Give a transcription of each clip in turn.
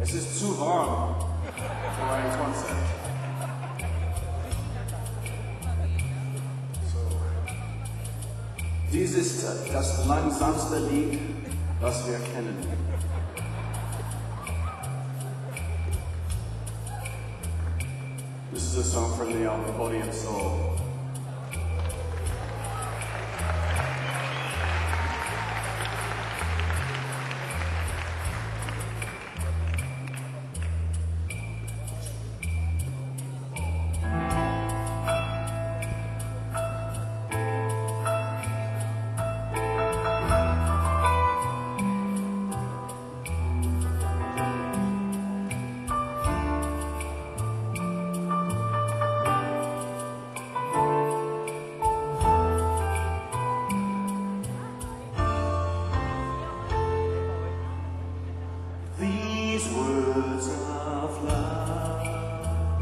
Es ist zu warm für ein Konzert. So. Dies ist das langsamste Lied, das wir kennen. This is a song from the album Body and Soul. These words of love,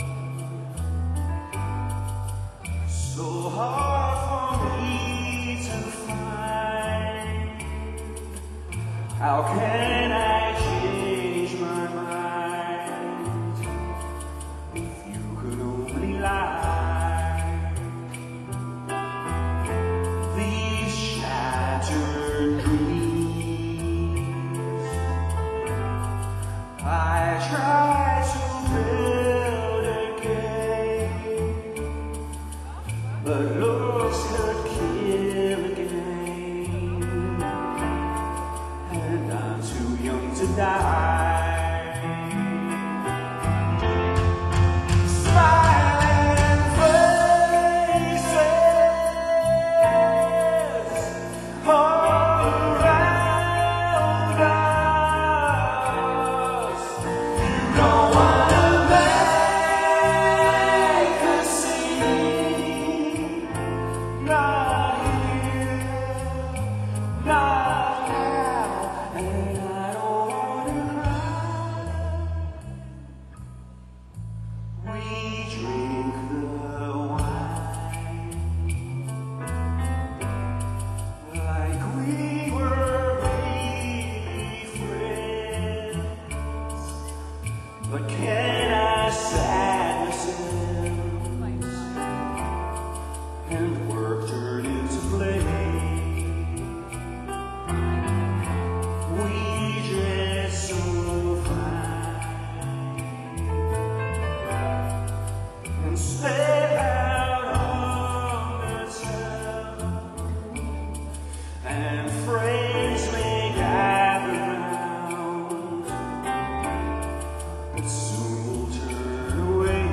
so hard for me to find. How can I change my mind if you could only lie? These shattered dreams, I try to build again, but looks could kill again, and I'm too young to die. Smiling faces all around us. Don't wanna make a scene, not here, not now, and I don't wanna cry. We drink the wine like we were really friends. But can our sadness and work turn into play? We dress so fine and step out on the town, and friends may gather round, but soon we'll turn away.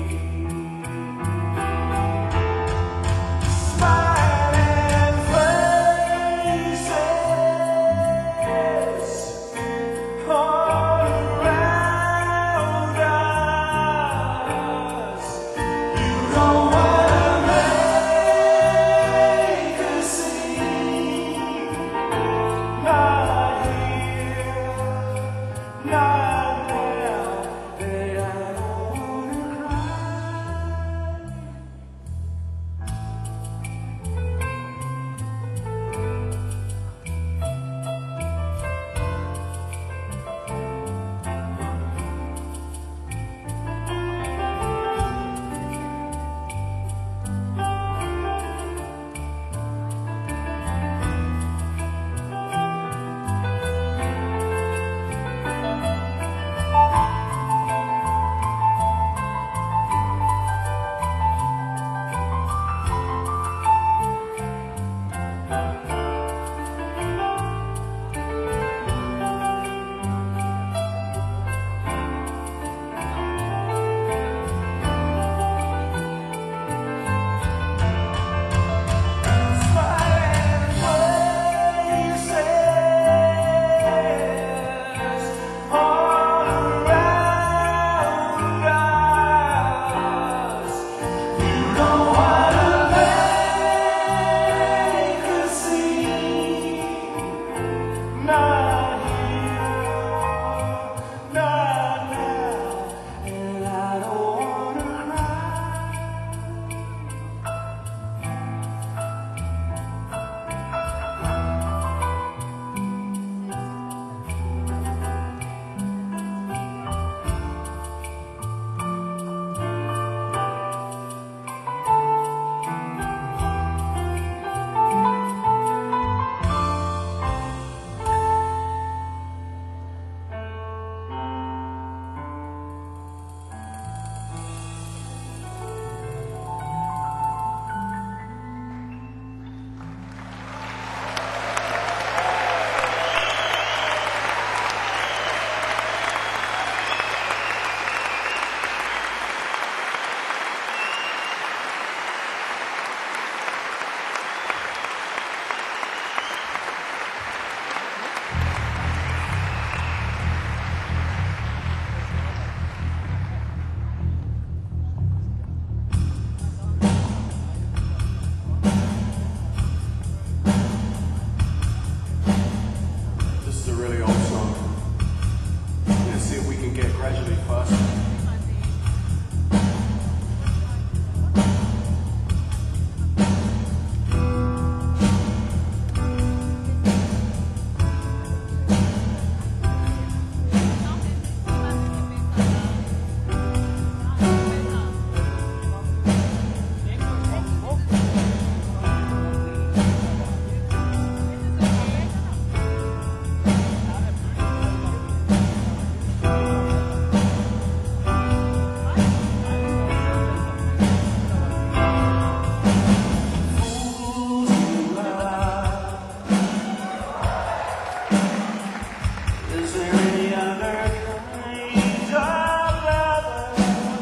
Smiling faces all around us. You don't wanna make a scene, not here, not now, and I don't wanna cry. gradually faster. Is there any other kind of lover?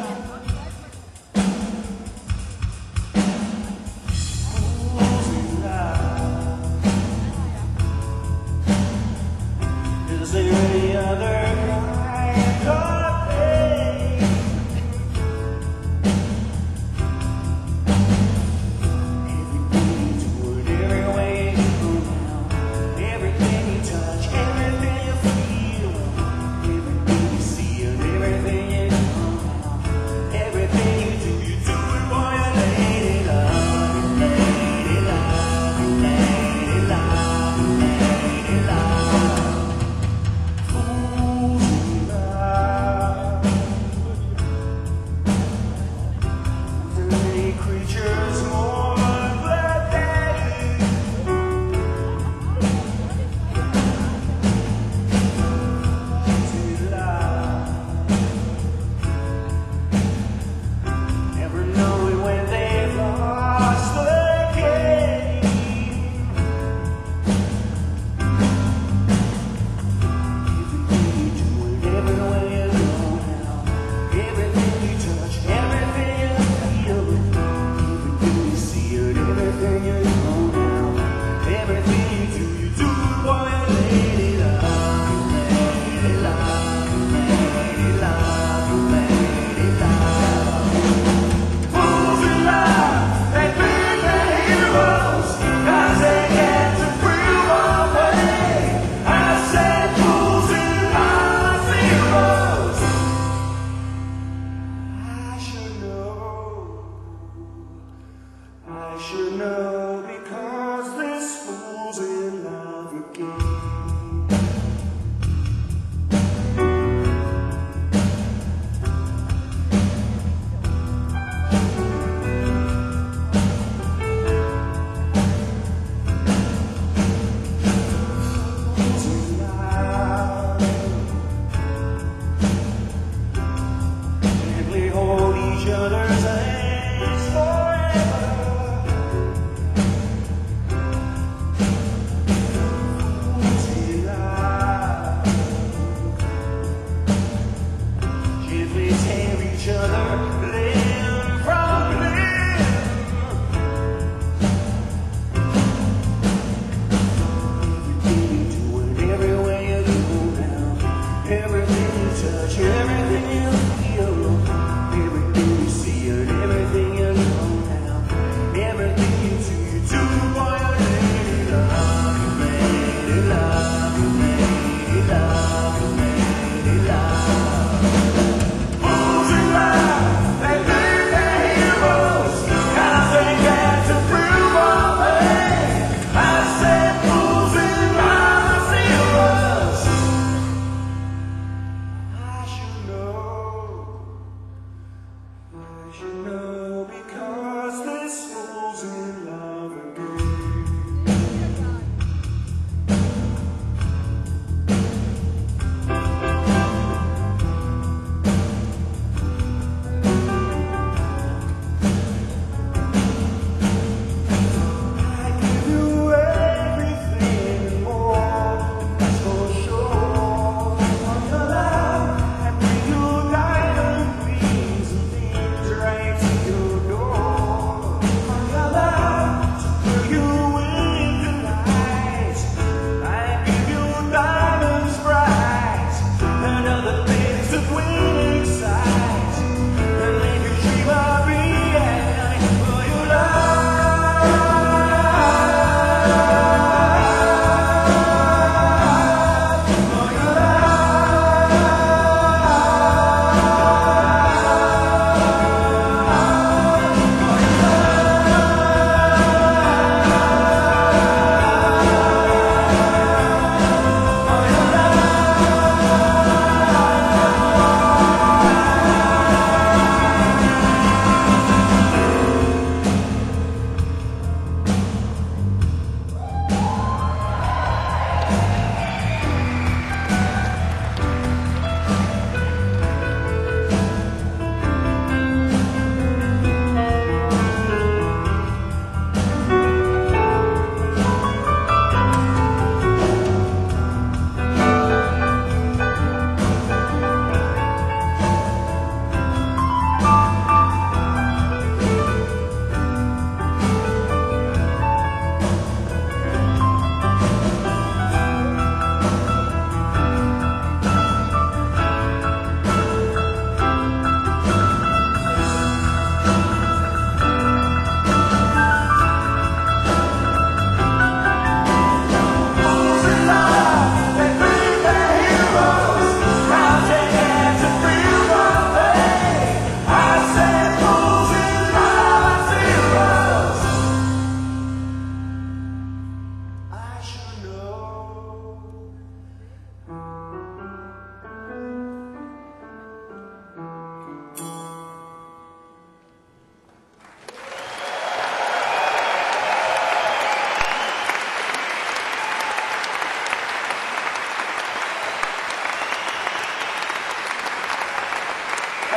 Fools in love. Is there any other kind of pain? Everything you do and every way you go now, everything you touch, everything you feel, everything you see and everything you know, everything you do it for your lady love, lady love, lady love, lady love.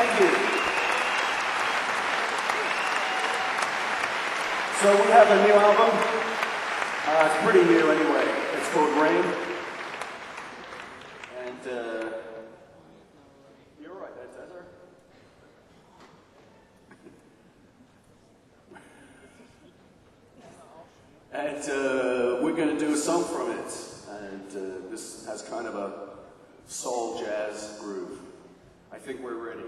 Thank you. So we have a new album. It's pretty new anyway. It's called Rain. And you're right, that's Ezra. And we're going to do a song from it. And this has kind of a soul jazz groove. I think we're ready.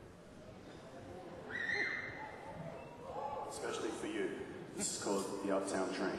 Especially for you. This is called The Uptown Train.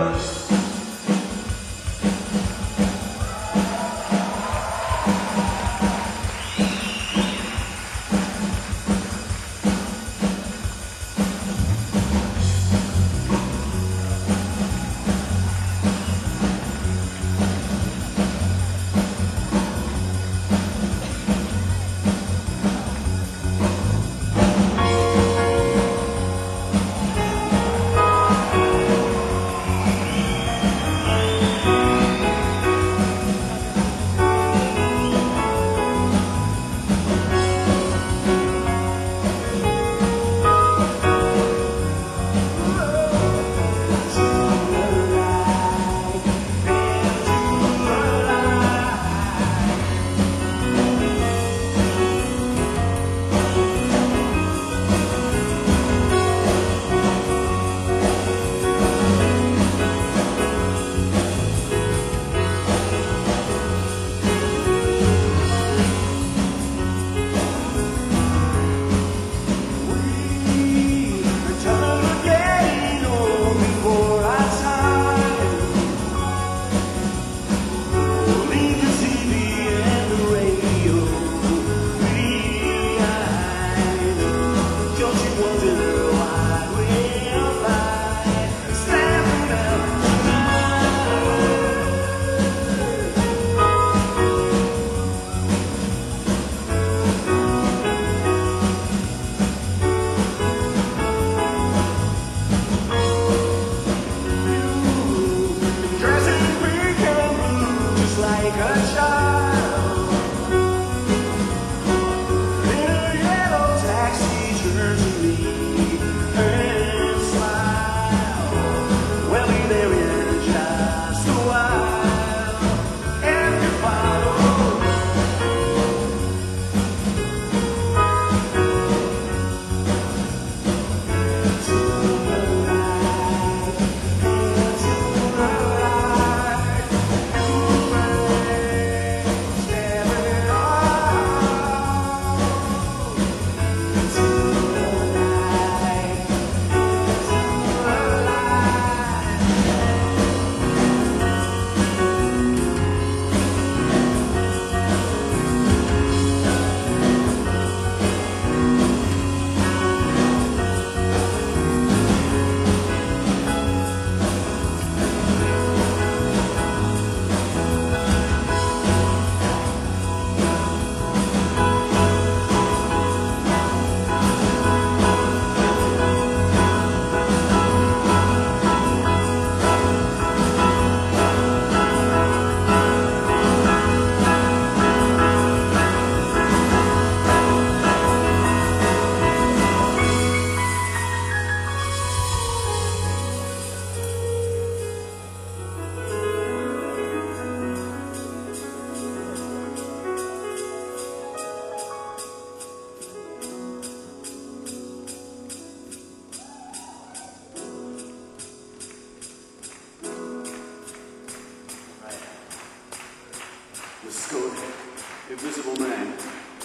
Invisible Man.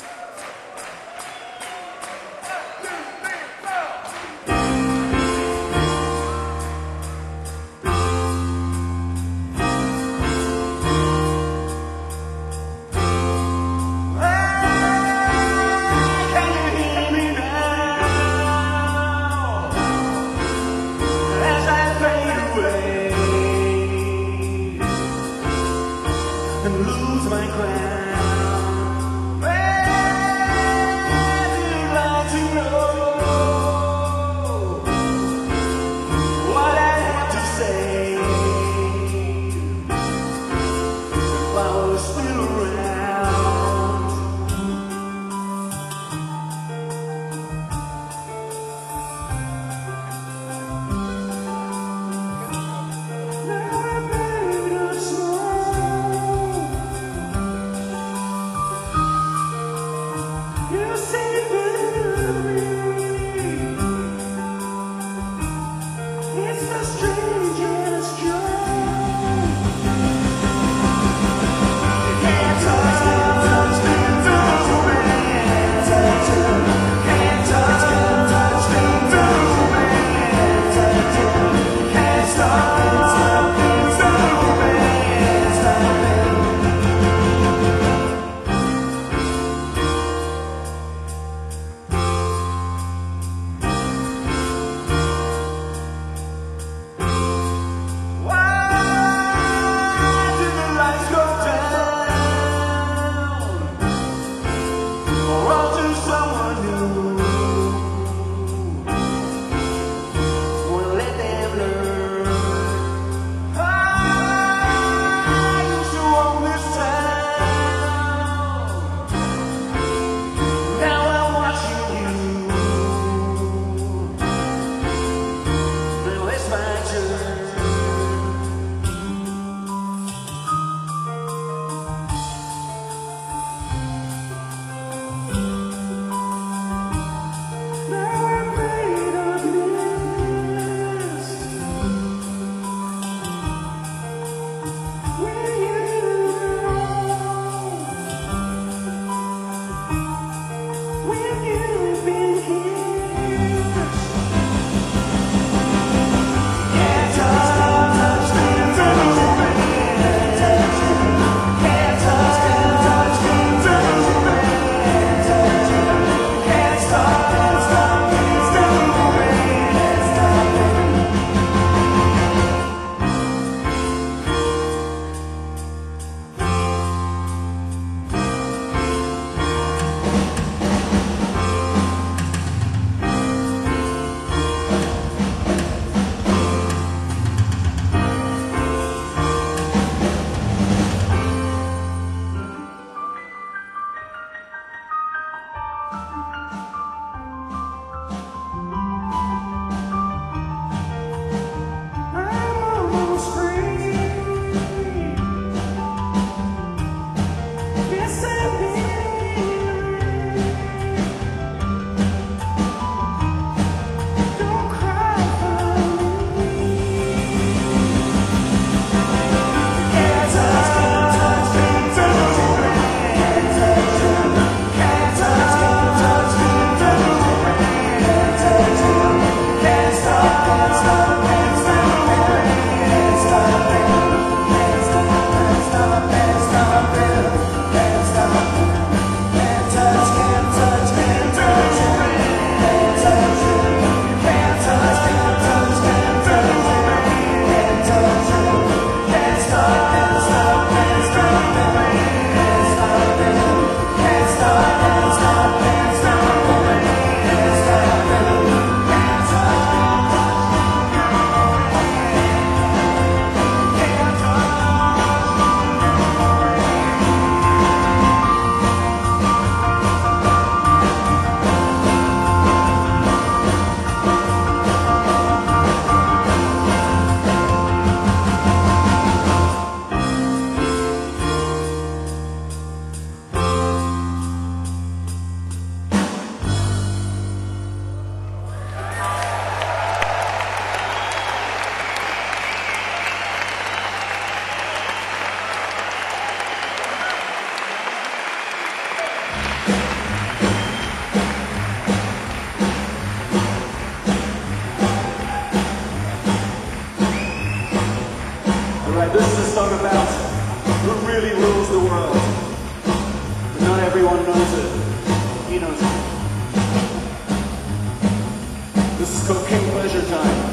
Lose my crown. Stop. Alright, this is a song about who really rules the world. But not everyone knows it. He knows it. This is called King Pleasure Time.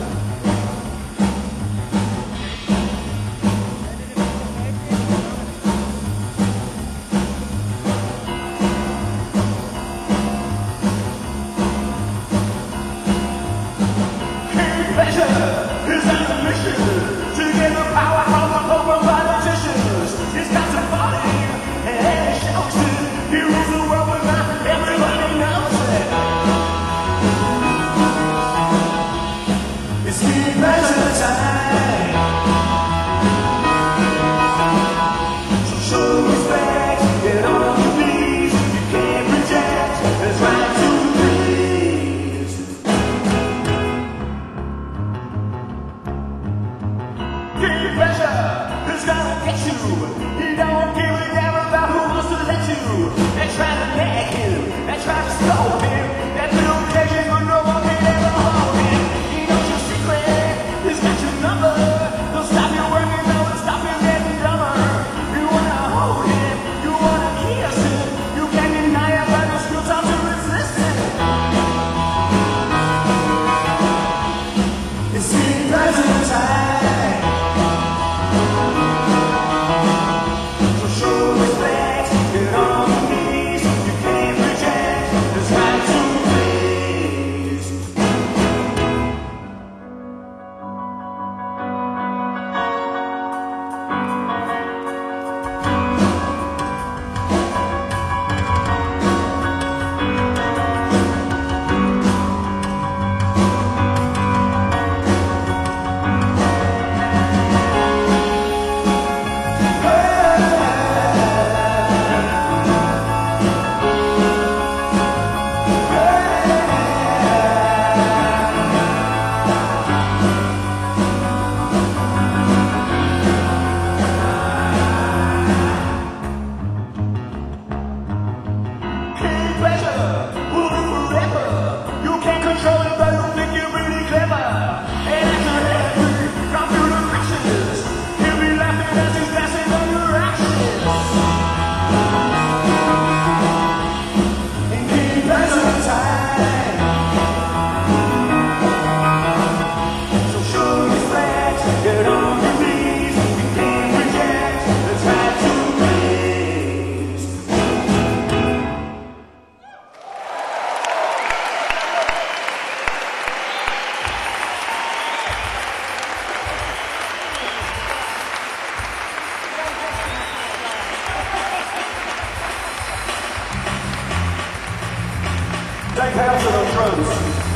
Dave Housen on drums.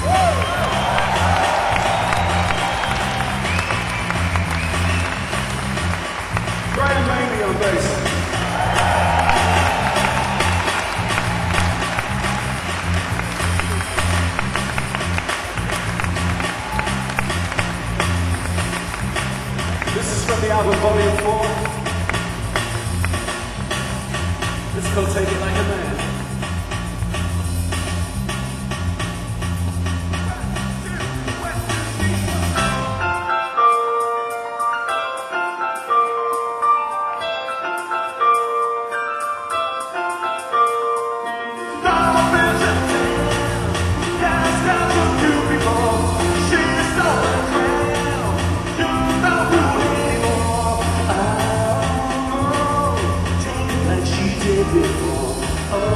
Graham Mamie on bass. This is from the album Volume 4. It's called Take It Like a Man. Before. Oh.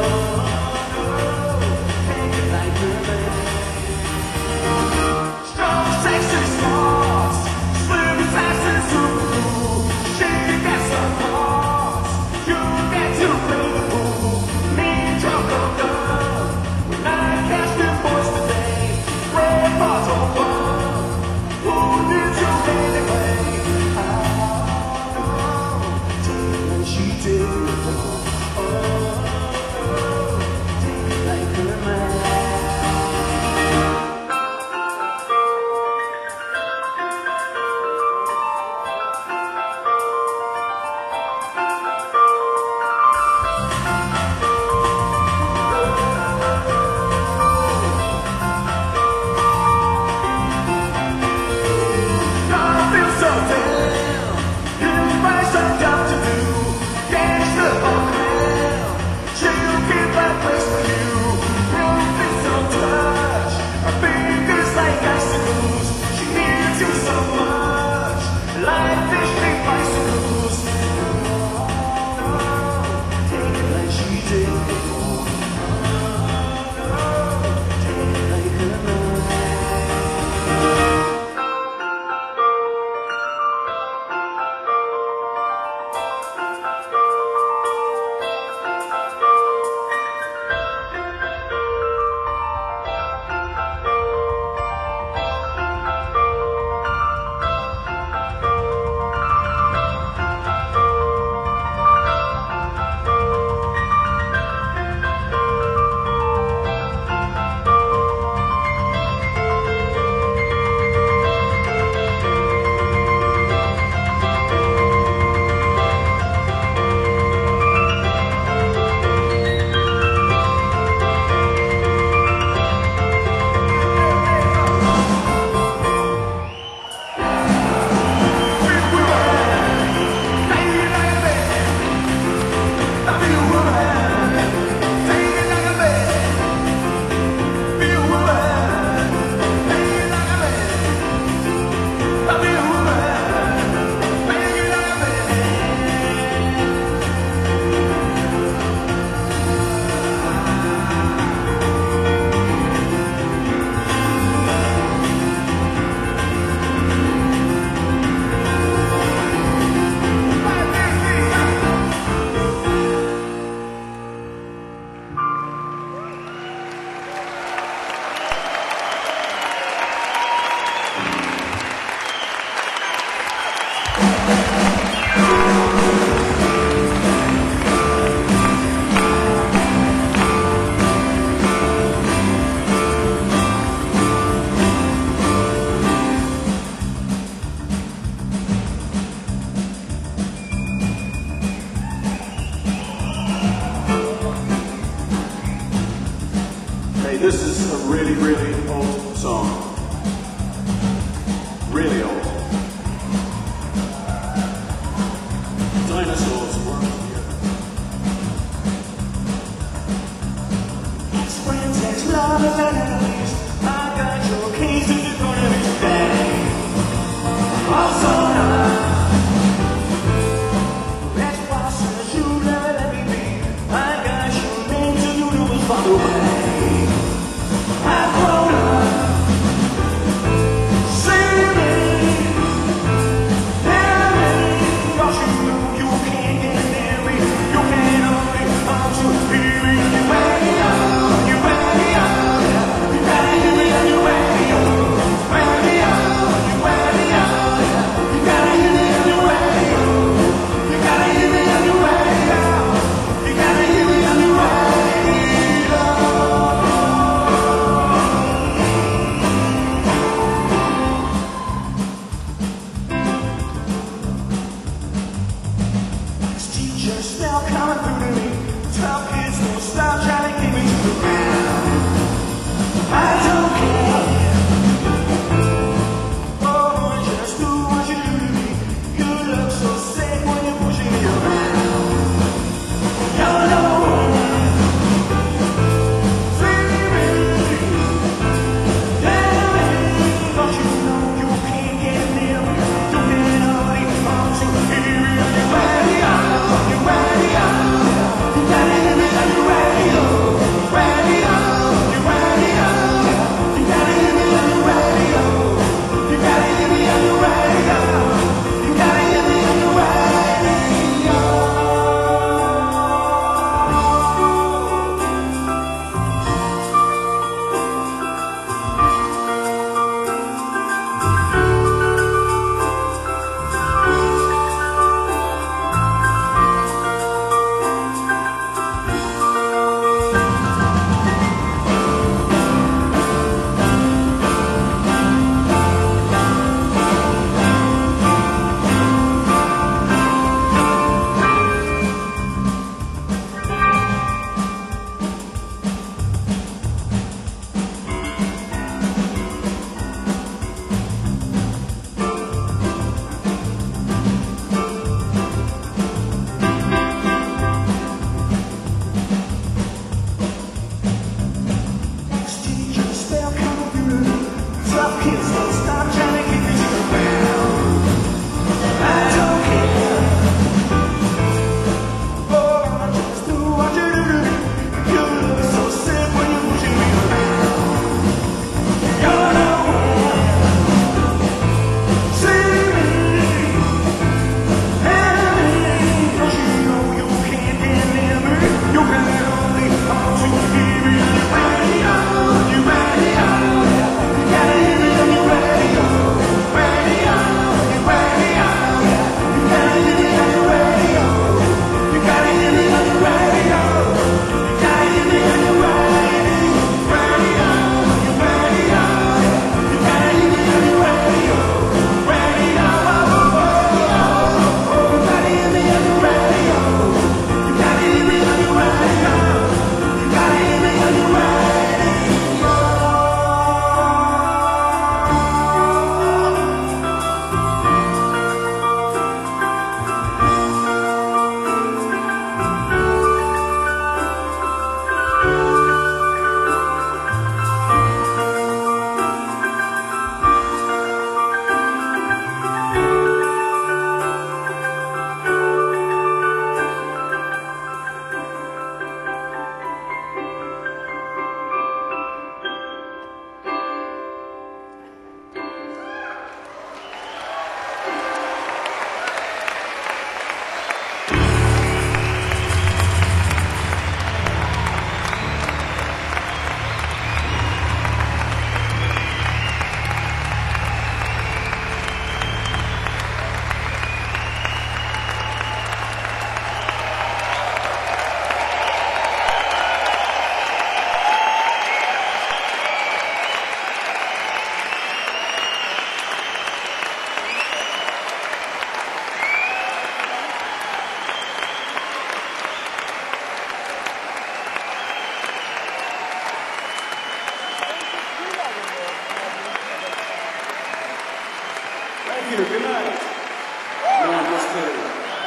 you. Good night. No, I'm just kidding.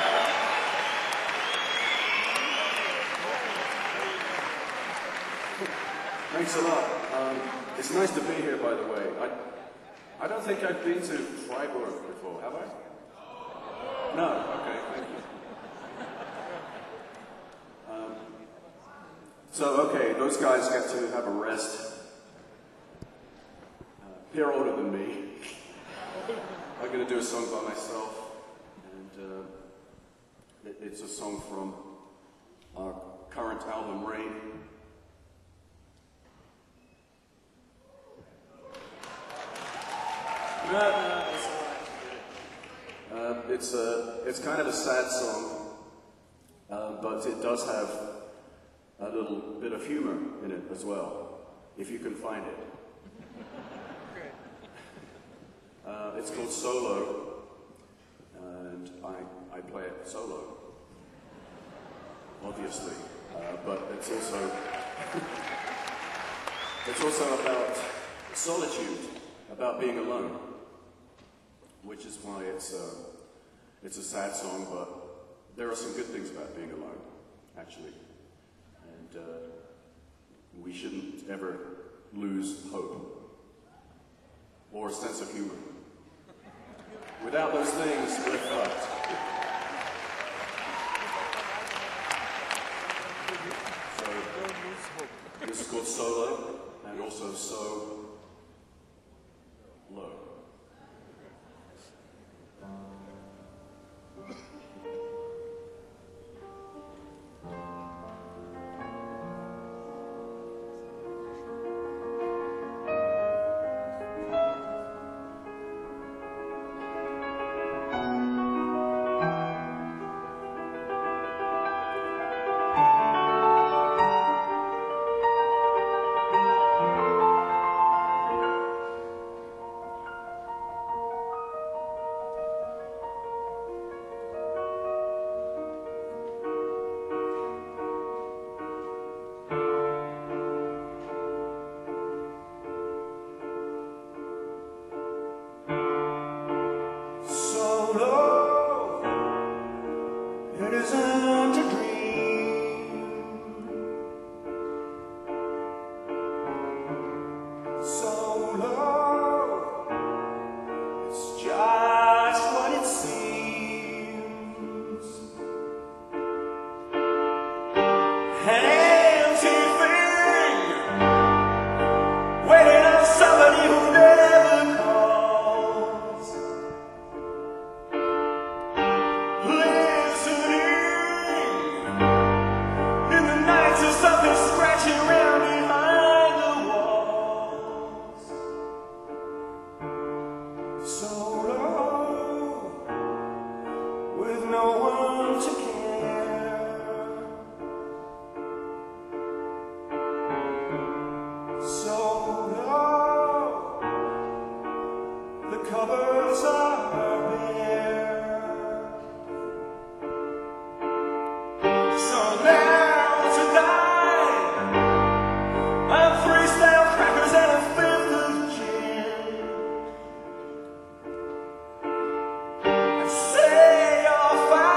Thanks a lot. It's nice to be here, by the way. I don't think I've been to Freiburg before, have I? No? Okay, thank you. Okay, those guys get to have a rest. They're older than me. I'm going to do a song by myself, and it's a song from our current album, Rain. No, it's all right. It's kind of a sad song, but it does have a little bit of humor in it as well, if you can find it. It's called Solo, and I play it solo, obviously, but it's also about solitude, about being alone, which is why it's a sad song, but there are some good things about being alone, actually, and we shouldn't ever lose hope or a sense of humor. Without those things, we're fucked. So, this is called Solo, and also So Low. It isn't a dream, so low, it's just what it seems. An empty thing, waiting on somebody who never calls. Something scratching around behind the walls. So low, with no one to care. So low, the covers are bare. So now say you're fine.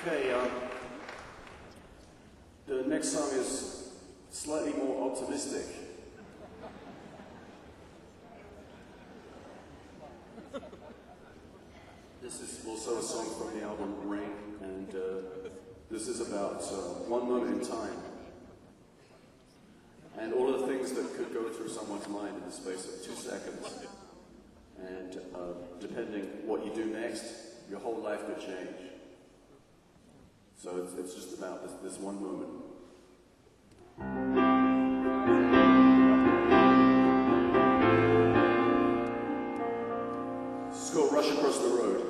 Okay, the next song is slightly more optimistic. This is also a song from the album Rain, and this is about one moment in time and all of the things that could go through someone's mind in the space of 2 seconds. And depending what you do next, your whole life could change. So it's just about this one moment. Let's go Rush Across the Road.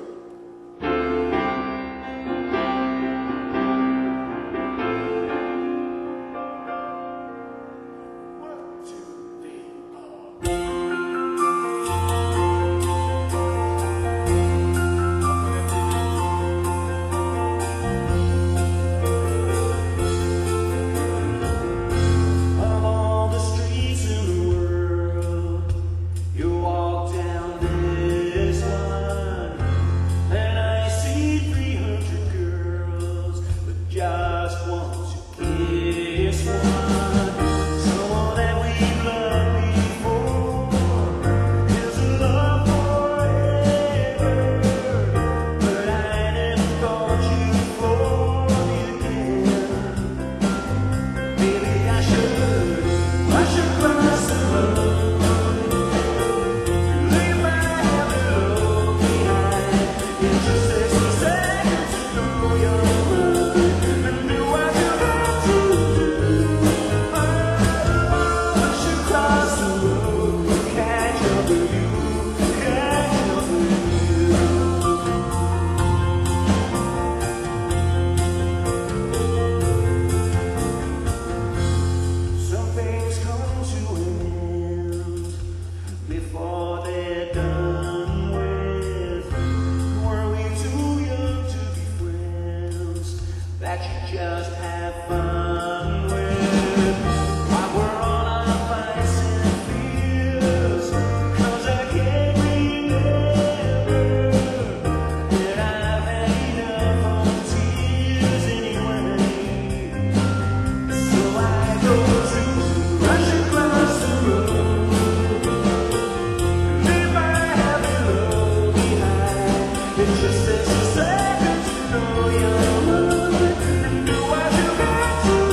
Just takes a second to know you're loving, and do what you got to.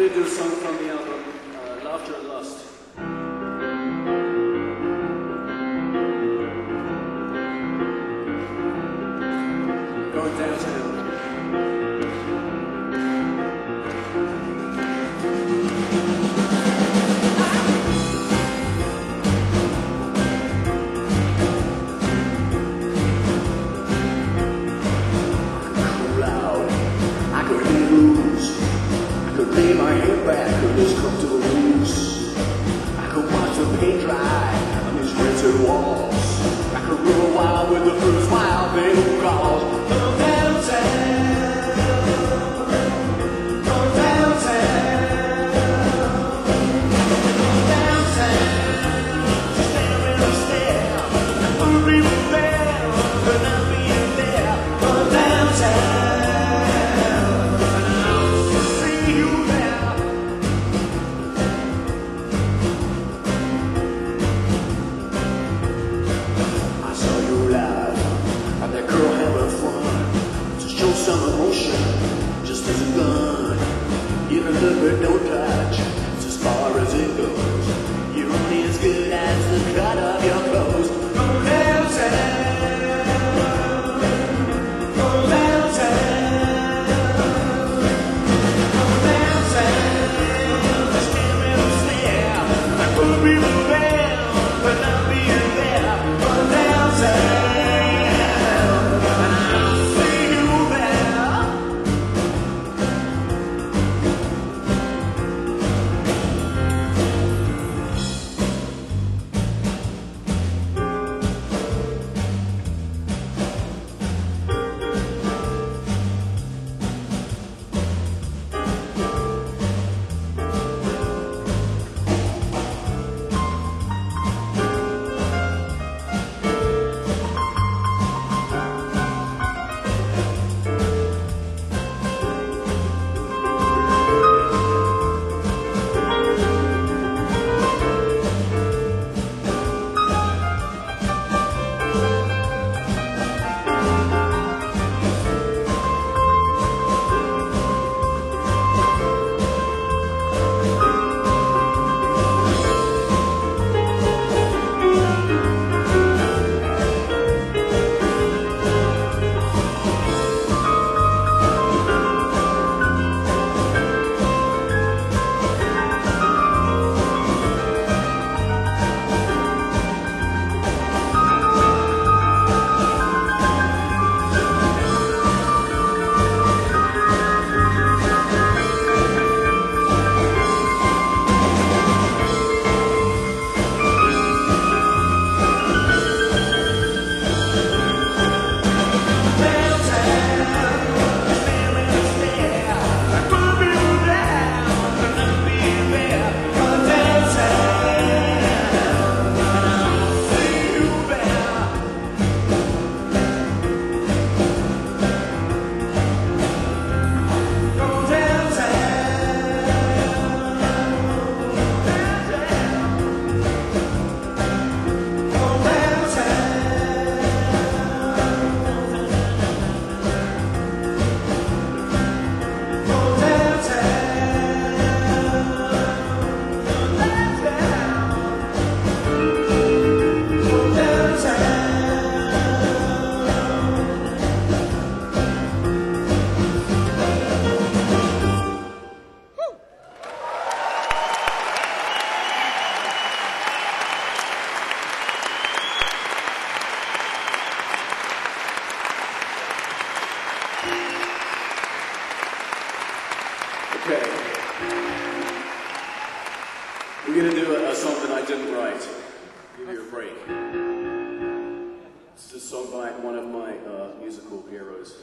going to do a song from the album Laughter and Lust. Going downtown. Lay my head back on this comfortable loose. I could watch the paint dry on these rented walls. I could run a while with the first wild thing calls. Come downtown, come downtown, come downtown. Stand and stare, I'm breathing there, but not being there. Come downtown. Some emotion just as a gun. You don't look but don't touch. It's as far as it goes. You're only as good as the cut of your clothes. Go downtown, go downtown, go downtown. Just can't really stare. I could be the band, but not being there. Go downtown. Okay. We're going to do a song that I didn't write. Give you a break. It's a song by one of my musical heroes.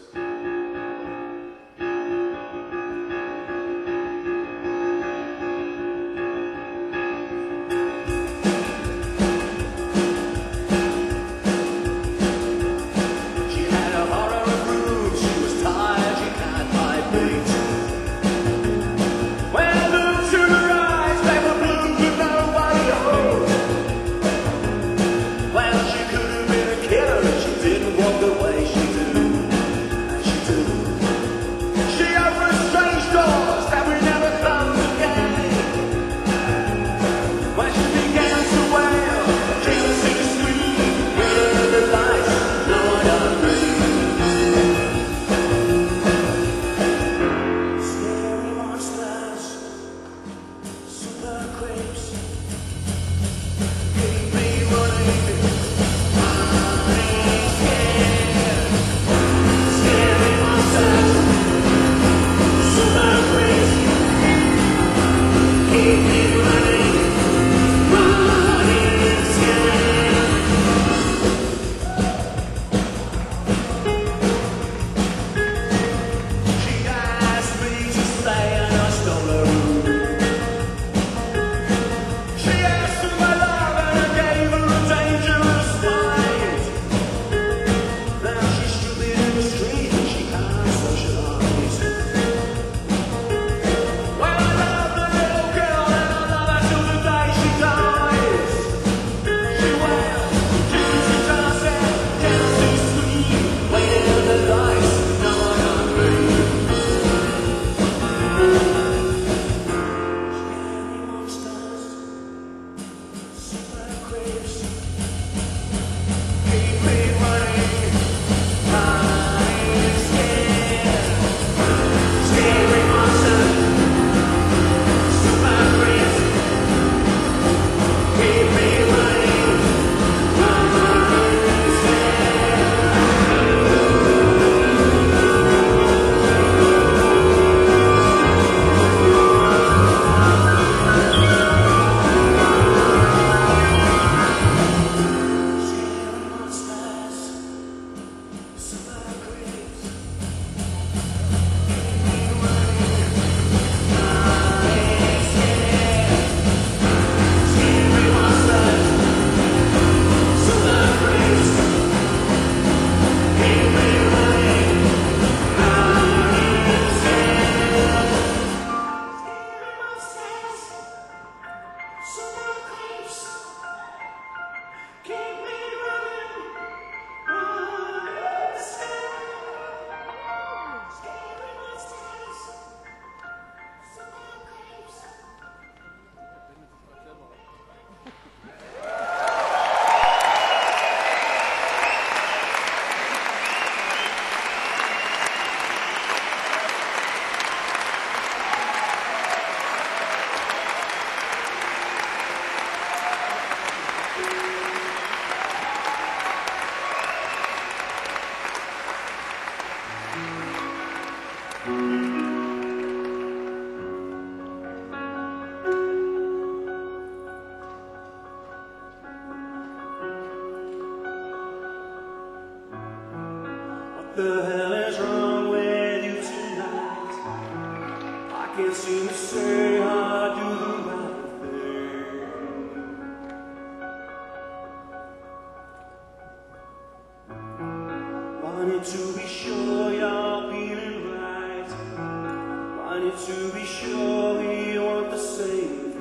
the hell is wrong with you tonight? I can't seem to say I do the right thing. Wanted to be sure you're feeling right. Wanted to be sure we want the same thing.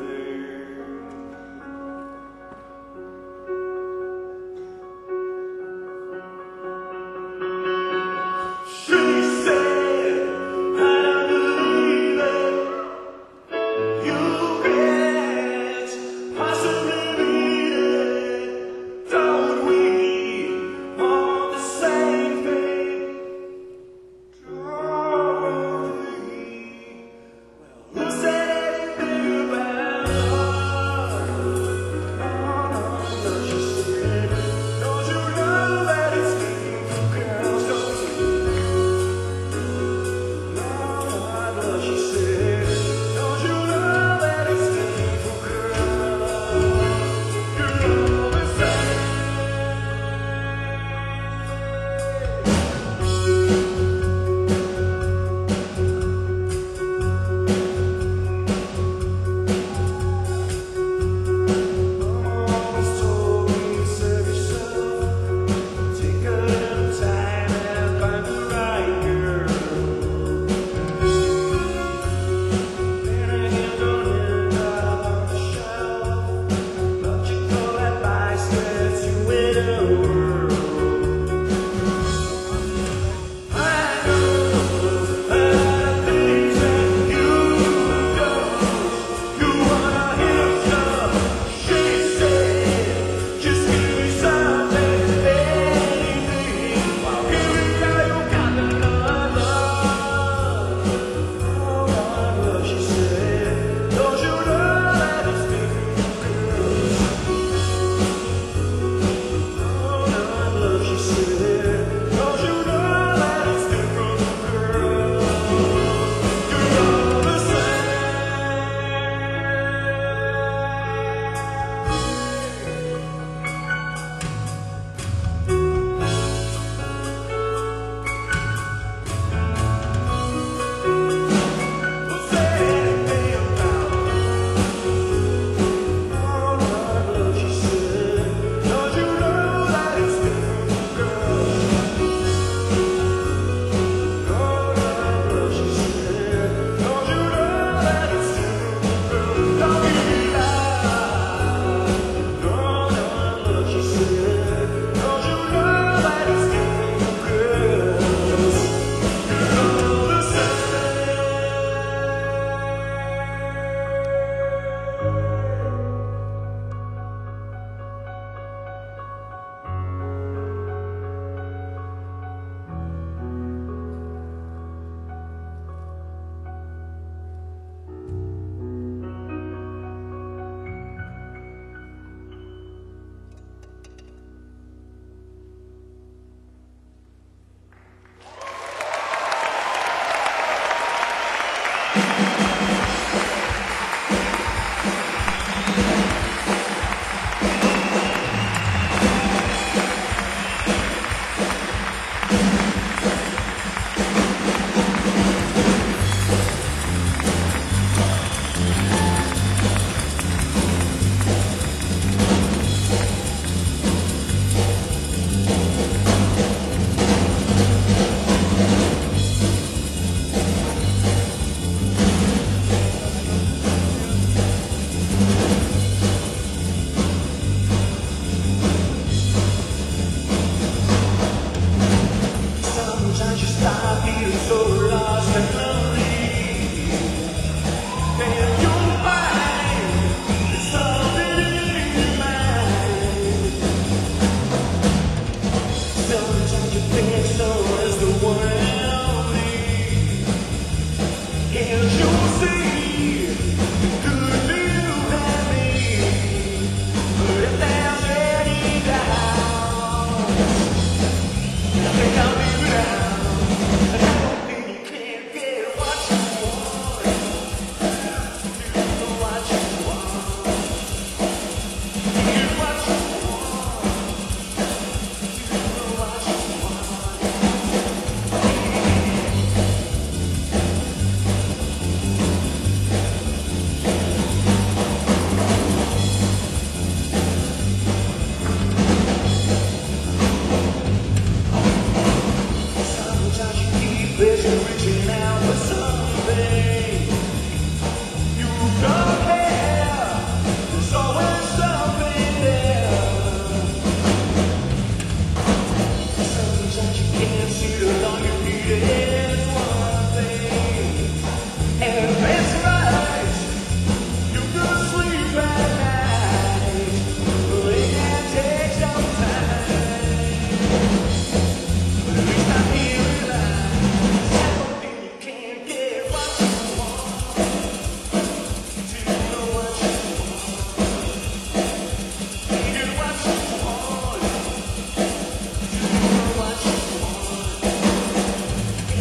There's one thing, and that's right. You could sleep at night, but it can take some time. But at least I'm here alive. Something you can't get what you want. Do you know what you want? Do what you want. Do what you want.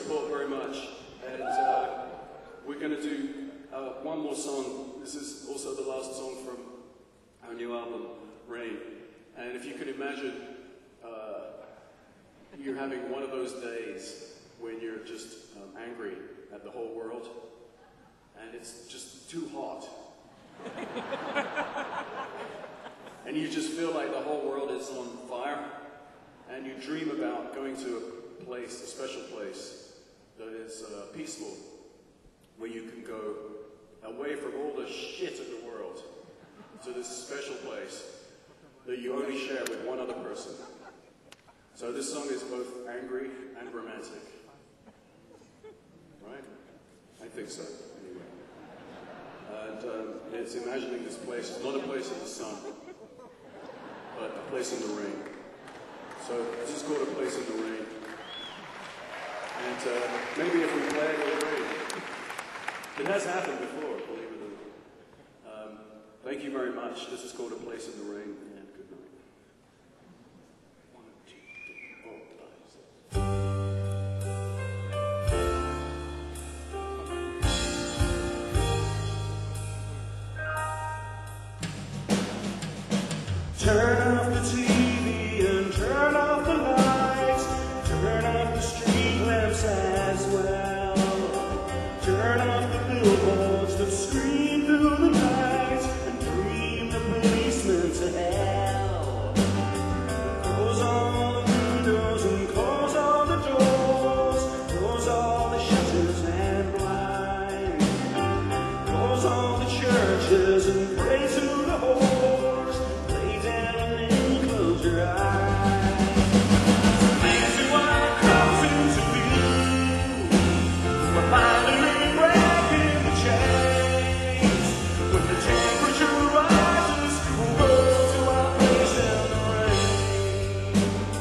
support very much. And we're going to do one more song. This is also the last song from our new album, Rain. And if you can imagine you having one of those days when you're just angry at the whole world, and it's just too hot. And you just feel like the whole world is on fire, and you dream about going to a place, a special place that is peaceful, where you can go away from all the shit of the world to this special place that you only share with one other person. So this song is both angry and romantic. Right? I think so, anyway. And it's imagining this place. It's not a place in the sun, but a place in the rain. So this is called A Place in the Rain. And maybe if we play it with rain. It has happened before, believe it or not. Thank you very much. This is called A Place in the Rain, and good night. 1, 2, 3, 4, 5. Turn off the TV and turn off the lights. Turn off the street lamps as well. Turn off the billboards that scream through the night and dream the policemen to hell. Close all the windows and close all the doors. Close all the shutters and blinds. Close all the churches and pray to the whores. Lay down and then close your eyes. Things you want to come to view. We're finally breaking the chains. When the temperature rises, we'll go to our place in the rain.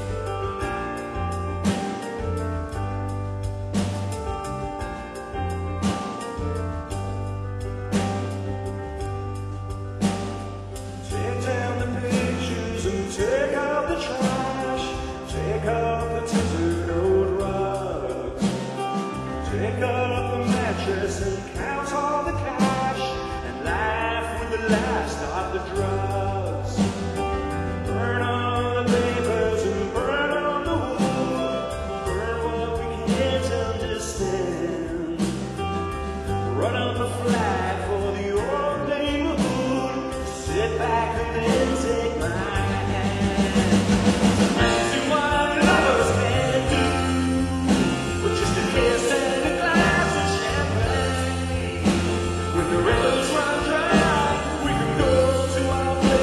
Take down the pictures and take out the trash. Take out the tattered old rugs. Take up the mattress and count all the cash and laugh with the last of the drugs. Burn all the papers and burn all the wood. Burn what we can't understand. Run up a flag for the old neighborhood. Sit back and then take my hand. Do what lovers can do with just a kiss and a glass of champagne. When the rivers run dry, we can go to our place.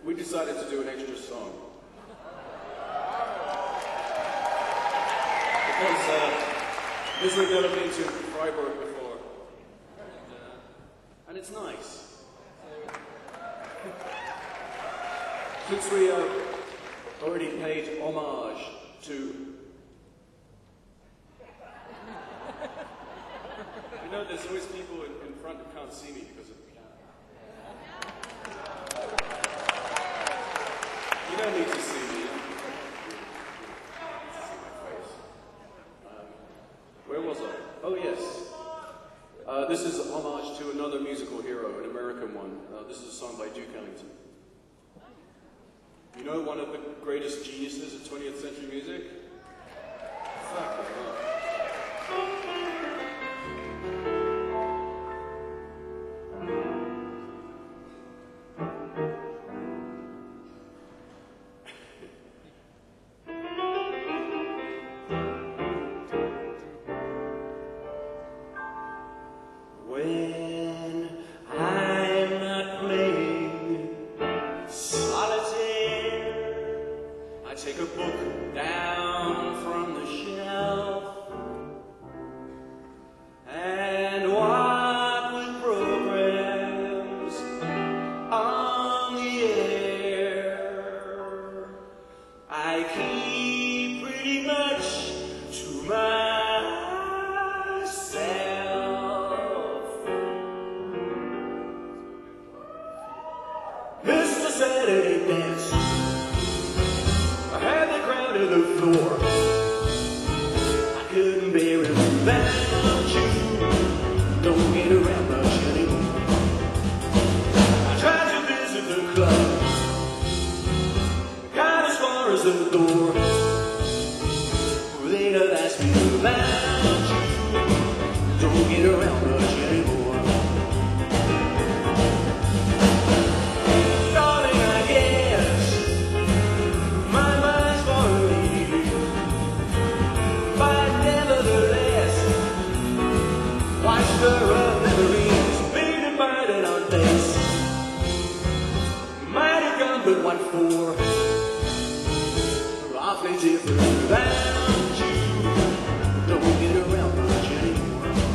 we decided to do an extra song. Because this we've never been to Freiburg before. And it's nice. Since we already paid homage to... You know, there's always people in front who can't see me because of the camera. You don't need to see me. You don't need to see my face. Where was I? Oh, yes. This is a homage to another musical hero, an American one. This is a song by Duke Ellington. You know one of the greatest geniuses of 20th century music? Fucking hell. When I'm not playing solitaire, I take a book down from the shelf and what with programs on the air, I keep pretty much to myself. Mr. Saturday Dance, I had the crowd to the floor. I couldn't bear it without you. Don't get around much anymore. I tried to visit the club, got as far as the door. They'd have asked me about you. Don't get around much anymore. Darling, I guess my mind's for you, but nevertheless, why stir up memories, being invited on dates? Might have come, but what for? Awfully different without you. Don't get around much anymore.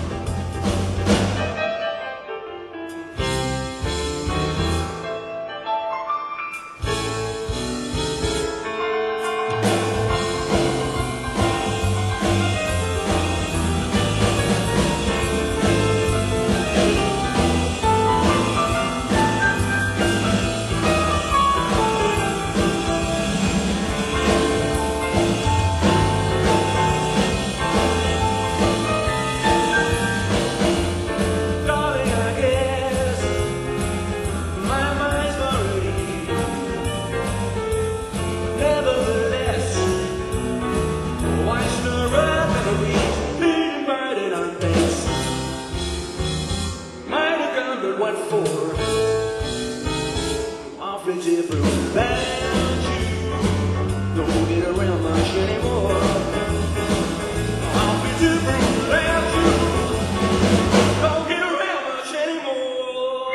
Darling, I guess my mind's for you. Nevertheless, why stir up memories, being invited on dates? Might have come, but what for? Awfully different without you. Don't get around much anymore. Awfully different without you. Don't get around much anymore.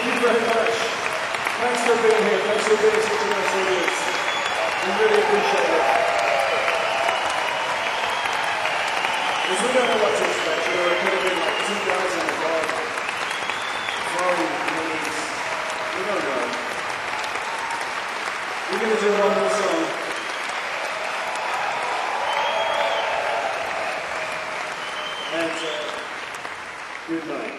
Thank you very much. Thanks for being here. Thanks for being such a nice audience. We really appreciate it. Because we don't know what to expect. You know, it could have been like 2,000 of God. Flowing knees. We don't know. We're going to do one more song. And good night.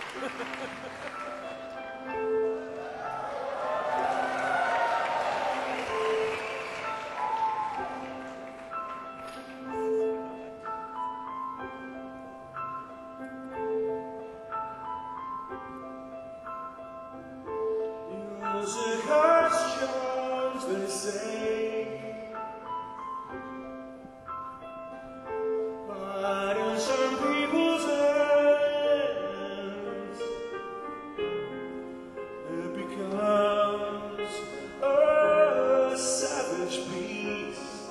Music has charms, they say, but in some people's hands, it becomes a savage beast.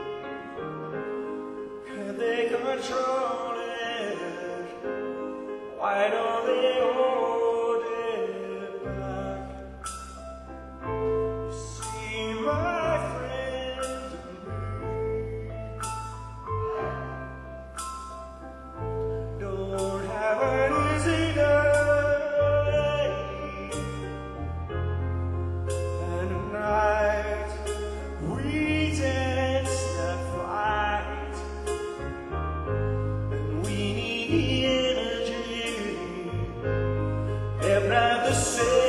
Can they control it? Why don't they hold it back? You see, my friend, don't have an easy day, and tonight we dance that fight, and we need the energy, and not the same.